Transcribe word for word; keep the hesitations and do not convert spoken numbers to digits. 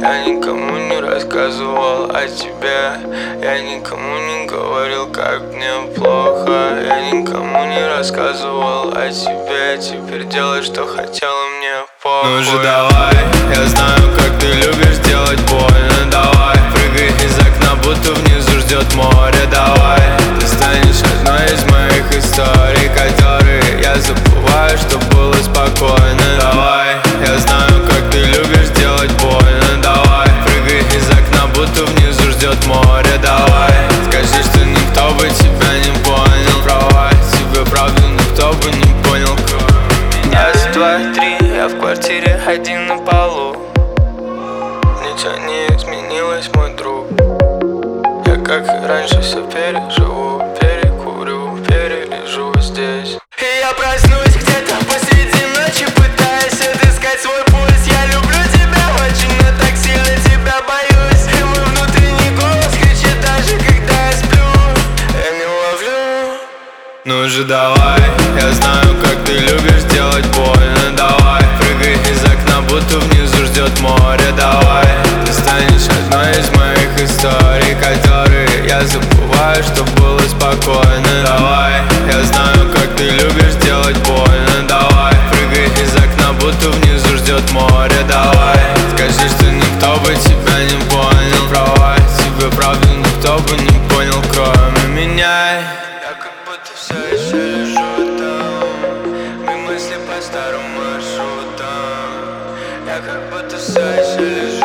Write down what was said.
Я никому не рассказывал о тебе. Я никому не говорил, как мне плохо. Я никому не рассказывал о тебе. Теперь делай, что хотела, мне похуй. Ну же давай, я знаю, как ты любишь делать больно. Давай, прыгай из окна, будто внизу ждет море. Давай, ты станешь одной из моих историй, которые я забываю, что было спокойно. Давай, я знаю, как ты любишь делать больно. Давай, прыгай из окна, будто внизу ждет море. Давай, скажи, что никто бы тебя не понял. Права, тебе правда никто бы не понял, кроме меня. Раз, два, три, я в квартире один на полу. Ничего не изменилось, мой друг. Я как и раньше все переживу, перекурю, перележу здесь. И я проснусь где-то посреди ночи, пытаясь отыскать свой пульс. Я люблю тебя очень, но так сильно тебя боюсь. И мой внутренний голос кричит даже когда я сплю. Я не ловлю. Ну же давай, я знаю, как ты любишь делать больно. Давай, прыгай из окна, будто внизу ждет море. Давай, ты станешь одной из моих историй, которые я забываю, что было спокойно. Давай, я знаю, как ты любишь делать больно. Давай, прыгай из окна, будто внизу ждет море. Давай, скажи, что никто бы тебя не понял. Права, тебе правда никто бы не понял, кроме меня. Я как будто все еще лежу там, мои мысли по старым маршрутам. Я как будто все еще лежу